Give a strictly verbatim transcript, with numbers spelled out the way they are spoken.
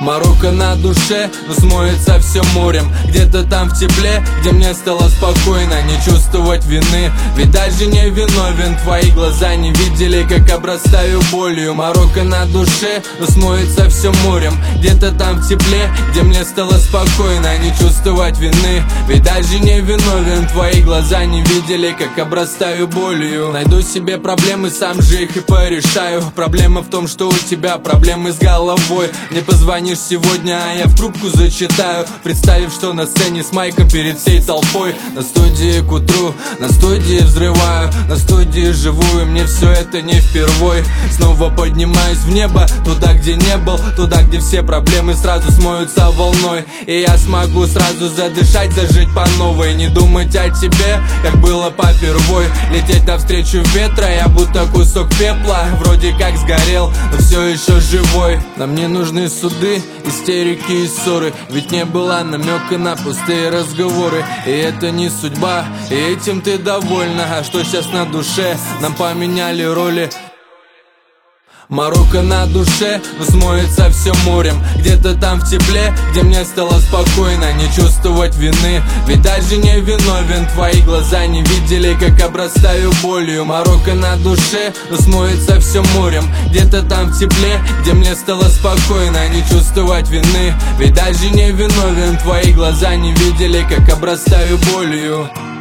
Марокко на душе, но смоется все морем. Где-то там в тепле, где мне стало спокойно, не чувствовать вины, ведь даже не виновен. Твои глаза не видели, как обрастаю болью. Марокко на душе, но смоется все морем. Где-то там в тепле, где мне стало спокойно, не чувствовать вины, ведь даже не виновен. Твои глаза не видели, как обрастаю болью. Найду себе проблемы, сам же их и порешаю. Проблема в том, что у тебя проблемы с головой. Не позвонишь сегодня, а я в трубку зачитаю, представив, что на сцене с майком перед всей толпой. На студии к утру, на студии взрываю, на студии живу, и мне все это не впервой. Снова поднимаюсь в небо, туда, где не был, туда, где все проблемы сразу смоются волной. И я смогу сразу задышать, зажить по новой, не думать о тебе, как было попервой. Лететь навстречу ветра, я будто кусок пепла, вроде как сгорел, но все еще живой. Нам не нужны суды, истерики и ссоры, ведь не было намека на пустые разговоры. И это не судьба, и этим ты довольна. А что сейчас на душе? Нам поменяли роли. Марокко на душе, но смоется все морем. Где-то там в тепле, где мне стало спокойно, не чувствовать вины, ведь даже не виновен. Твои глаза не видели, как обрастаю болью. Марокко на душе, но смоется все морем. Где-то там в тепле, где мне стало спокойно, не чувствовать вины, ведь даже не виновен. Твои глаза не видели, как обрастаю болью.